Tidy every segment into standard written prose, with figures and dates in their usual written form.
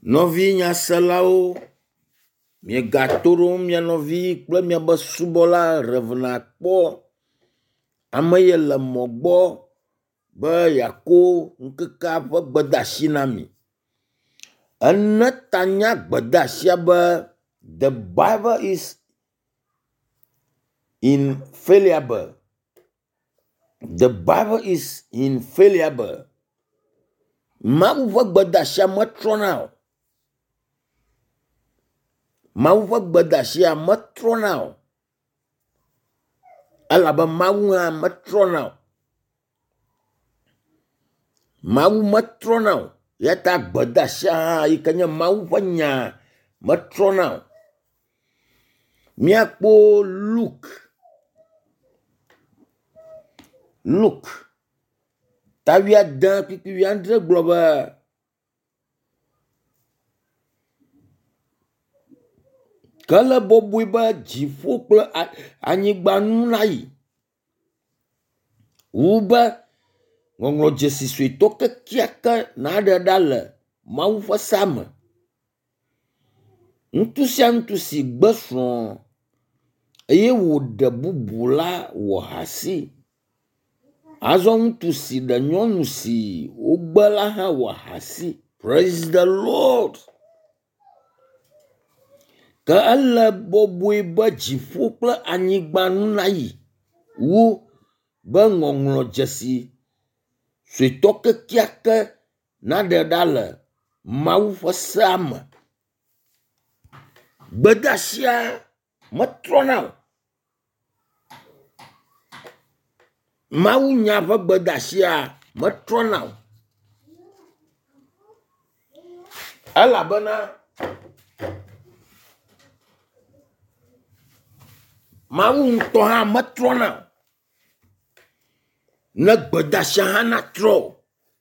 Novi nyaselao, miegatoro mia novi kple miabe subɔla revena kpɔ ame ye le mɔ gbɔ be yako ŋkekea ƒe gbedeasi na mi. Ene tanya gbedeasia be the Bible is infallible. The Bible is infallible. Mawu ƒe gbedeasia metrɔna o. Mawu ƒe gbedeasia metrɔna o. Elabe Mawu hã metrɔna o. Mawu metrɔna o. Yata gbedeasia hã yi ke nye Mawu ƒe nya metrɔna o. Miakpo Luke tawia de kpikpi andre gblɔ be kele bɔbɔe be dziƒo kple anyigba nu nayi wu be ŋɔŋlɔ dzesi suetɔ kekeake naɖe ɖa le Mawu ƒe sea me. Ŋutu sia ŋutu si gbe srɔ̃ eye wòɖe bubu la wɔ hasi. Azɔ ŋutu si ɖe nyɔnu si wogbe la hã wɔ hasi. Praise the Lord. Ke ele bɔbɔe be dziƒo kple anyigba nu nayi wu be ŋɔŋlɔ dzesi suetɔ kekeake naɖe ɖa le Mawu ƒe sea me. Gbedeasia metrɔna o. Mawu nya ƒe gbedeasia metrɔna o. Elabena Mawu ŋutɔ hã metrɔna o. Ne gbedeasia hã natrɔ o.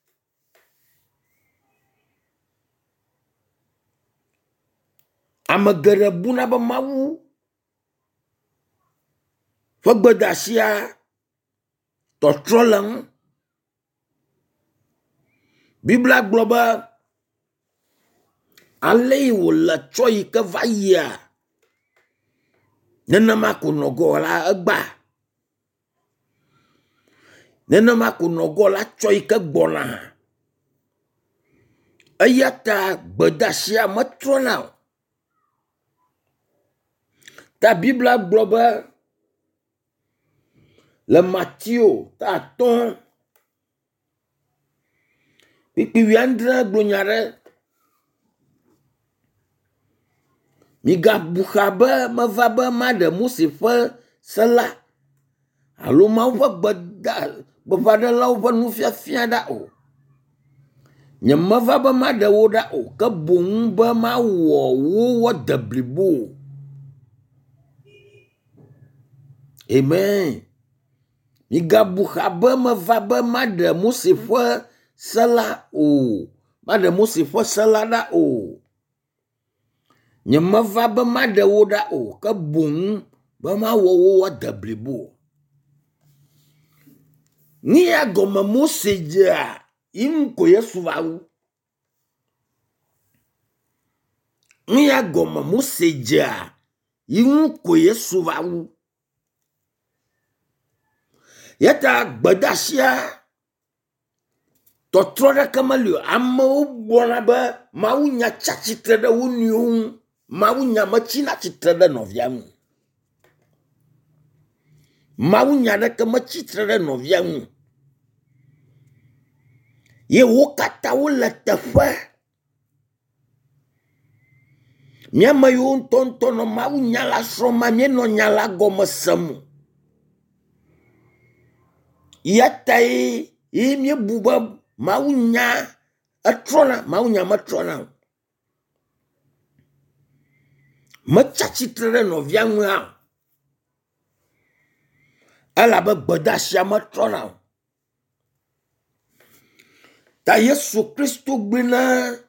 Ame geɖe buna be Mawu ƒe gbedeasia tɔtrɔ le ŋu. Biblia gblɔ be ale yi wòle tsɔ yi ke va yia, nenema ko nɔgɔ la egba. Nenema ko nɔgɔ la tsɔ yi ke gbɔna. Eya ta gbedeasia metrɔna o. Ta Biblia gblɔ be le Matthew 5 kpikpi 19 gblɔ nya ɖe. Migabu xa be meva be maɖe Mose ƒe se la alo Mawu ƒe gbeƒãɖelawo ƒe nufiafia ɖa o. Nyemeva be maɖe wo ɖa o, ke boŋ be mawɔ wo woade blibo. Amen. Migabu xa be meva be maɖe Mose ƒe se la o. Maɖe Mose ƒe se la ɖa o. Nyemeva be maɖe wo ɖa o, ke boŋ be mawɔ wo woade blibo. Nia gɔme Mose dzea, inu ko Yesu va wu. Nia gɔme Mose dzea, inu ko Yesu va wu. Yata gbedeasia tɔtrɔ ɖeke meli o. Amewo gblɔna be Mawu nya tsi atsitre ɖe wo nɔewo ŋu. Mawu nya metsina tsitre ɖe nɔvia ŋu. Mawu nya ɖeke metsitre ɖe nɔvia ŋu. Ye wo katã wole teƒe. Míame yiwo ŋutɔ nɔ Mawu nya la srɔ̃ma, míenɔ nya la gɔme sem. Yatae ye míebu be Mawu nya etrɔna, Mawu nya metrɔna o. Metsi atsitre ɖe nɔvia ŋu hã. Elabe gbedeasia metrɔna o. Ta Yesu Kristo gblĩ na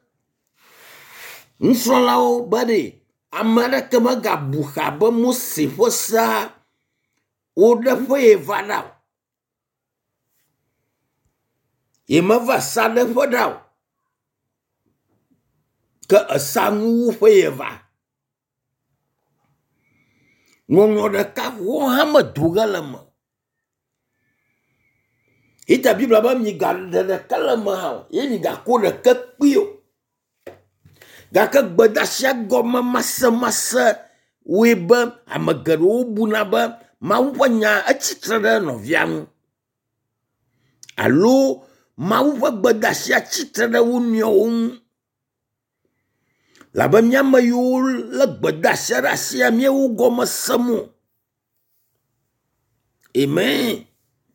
nusrɔ̃lawo be ɖe ame aɖeke megabu xa be Mose ƒe sea woɖe ƒe ye va ɖa o. Ye meva sa ɖe ƒe ɖa o. Ke ke esangu ƒe eva ŋɔŋlɔ ɖeka wo hã medo ge le me ita Biblia be miga ɖe ɖeke le me hã ye migako ɖeke kpi o gake gbedasia gɔme masemase woe be ame geɖewo buna be Mawu ƒe nya etsitre ɖe nɔvia ŋu alo Mawu ƒe gbedasia tsitre ɖe wo nɔewo ŋu labe míame yiwo le gbedasia ɖe asia míewo gɔme sem o. Amen.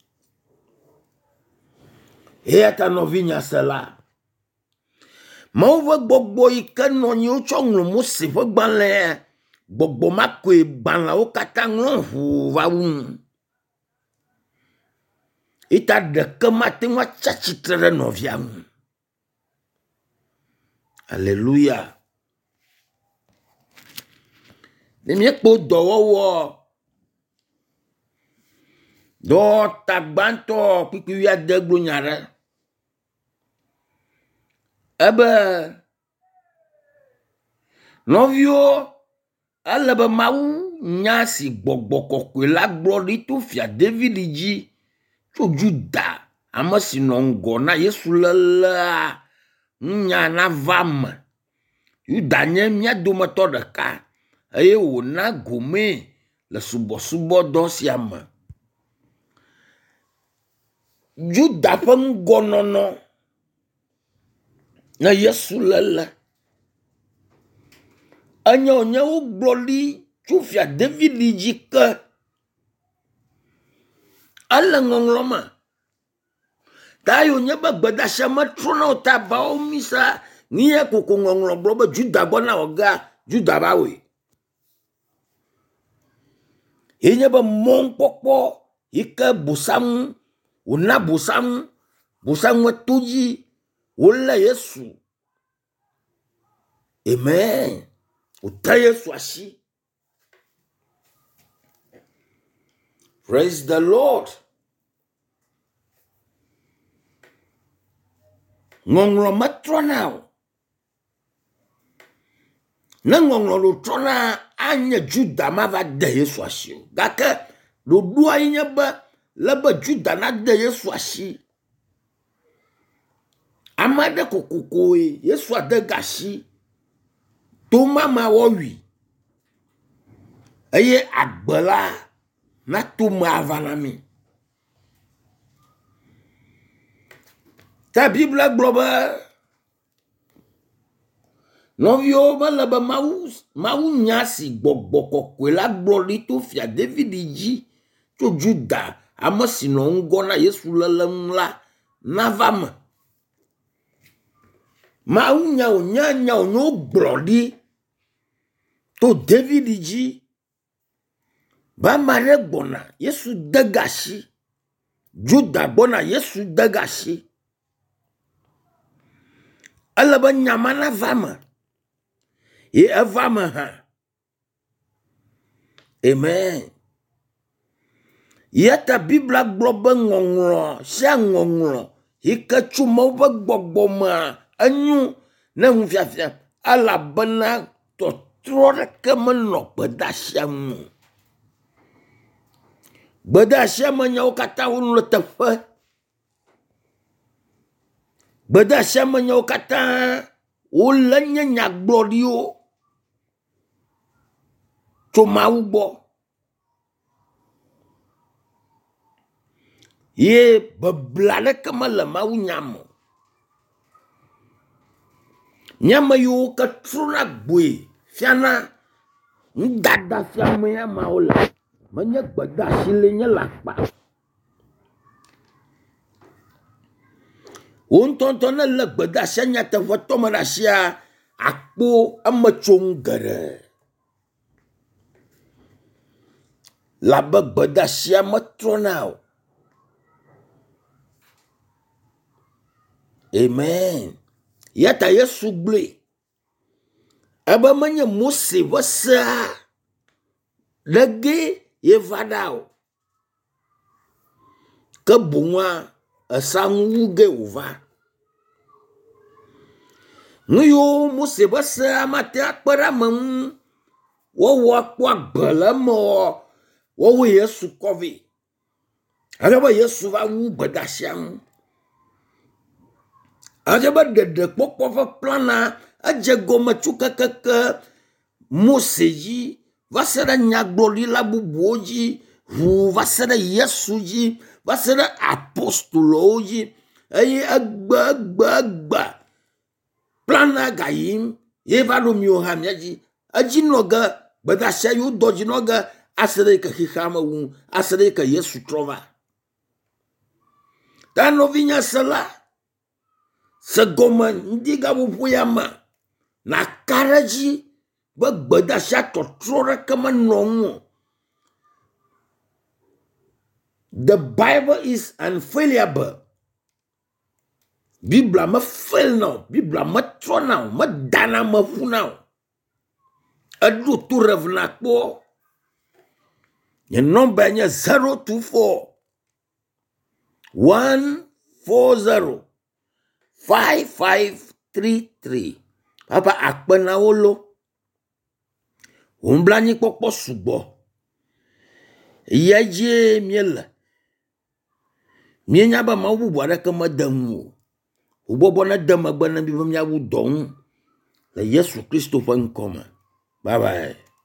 Eya ta nɔvi nyasela Mawu ƒe gbɔgbɔ yi ke nɔ anyi wotsɔ ŋlɔ Mose ƒe gbalẽ gbɔgbɔ ma koe gbalẽwo katã ŋlɔ ʋu va wu ita ɖeke mate ŋu atsi atsitre ɖe nɔvia ŋu. Alleluya. Ne míekpɔ dɔwɔwɔ dɔ tagbãtɔ kpikpi ade glo nya ɖe ebe nɔviwo ele be Mawu nya si gbɔgbɔ kɔkɔe la gblɔ ɖi to fia David dzi tso Juda ame si nɔ ŋgɔ na Yesu lelea nya na va me. Juda nye mía dometɔ ɖeka eye wòna gome le subɔsubɔdɔ sia me. Juda ƒe ŋgɔnɔnɔ na Yesu lele enye wo gblɔ ɖi tso fia David dzi ke ele ŋɔŋlɔ me ta yo nye be gbedasia metrɔna o ta bawo misa nye koko ŋɔŋlɔ gblɔ be Juda gbɔna wɔga Juda ba woe ye nye be mɔnkpɔkpɔ yi ke bosaŋu wòna bosaŋu eto dzi wòle Yesu. Amen. Wòte Yesu asi. Praise the Lord. Ŋɔŋlɔ metrɔna o. Ne ŋɔŋlɔ lo trɔna anye Juda ma va de Yesu asi o. Gake ɖoɖoa yi nye be lebe Juda na de Yesu asi. Ame aɖe kokokoe Yesu ade gasi to mama wɔwi eye agbe la na to me ava na mi. Ta Biblia gblɔ be nɔviwo mele be Mawu nya si gbɔgbɔ kɔkɔe la gblɔ ɖi to fia David dzi tso Juda ame si nɔ ŋgɔ na Yesu lele ŋu la nava me. Mawu nya wònyo gblɔ ɖi to David dzi ba ame aɖe gbɔna Yesu de gasi Juda gbɔna Yesu de gasi ele be nyama na va me ye eva me hã. Amen. Yeta Biblia gblɔ be ŋɔŋlɔ sia ŋɔŋlɔ yi ke tso Mawu ƒe gbɔgbɔ me enyo ne ŋufiafia elabena tɔtrɔ ɖeke menɔ gbedasia ŋu. Gbedasia me nyawo katã wole teƒe. Gbedasia me nyawo katã wole nye nyagblɔɖiwo tso Mawu gbɔ. Ye bebla ɖeke mele Mawu nya me. Nyame yiwo ke trona gboe fiana ŋudada fiame ya mawo le menye gbedasi le nye le akpa. Wo ŋutɔ ne le gbedasia nyateƒetɔ me ɖe asia akpo eme tso ŋu geɖe. Labe gbedasia metrɔna o. Amen. Yata Yesu gblɔe ebe menye Mose ƒe sea ɖege ye va ɖa o ke boŋua esaŋu wu ge wòva. Nuyo Mose bese amate akpera mem. Wo akwa gbelemo. Wo Yesu kovi. Ajaba Yesu va wu bedasiam. Ajaba de pokpo fa plana. Aje gome tsuka keke. Mose yi. Va se ɖe nyagblɔɖila bubuwo dzi. Ʋu va se ɖe Yesu dzi. Va se ɖe apostolowo dzi. Eye egbe. Plana gayim. Ye va ɖo miwo hã mia dzi. Edzi nɔge. Gbedasia yiwo dɔ dzi nɔge. Ase ɖe ke xixea me wu. Ase ɖe ke Yesu trɔ va. Ta nɔvi nya se la. Se gɔme ŋdiga ƒoƒo ya me. Na ka ɖe dzi. Be gbedasia tɔtrɔ ɖeke menɔ ŋu. The Bible is unfailable. Biblia me fail now. Biblia me trɔ now. Me dana me ƒu now. Eɖo to revna kpɔ. Nye number nye 024 140 5533. Papa akpena wolo. Umblani kpɔkpɔ sugbɔ. Yaje miele. Mienya ba ma bubu aɖeke mede ŋu o. Wobɔbɔ ne de megbe ne mi be miawu dɔ ŋu. Le Yesu Kristo ƒe ŋkɔ me. Bye bye.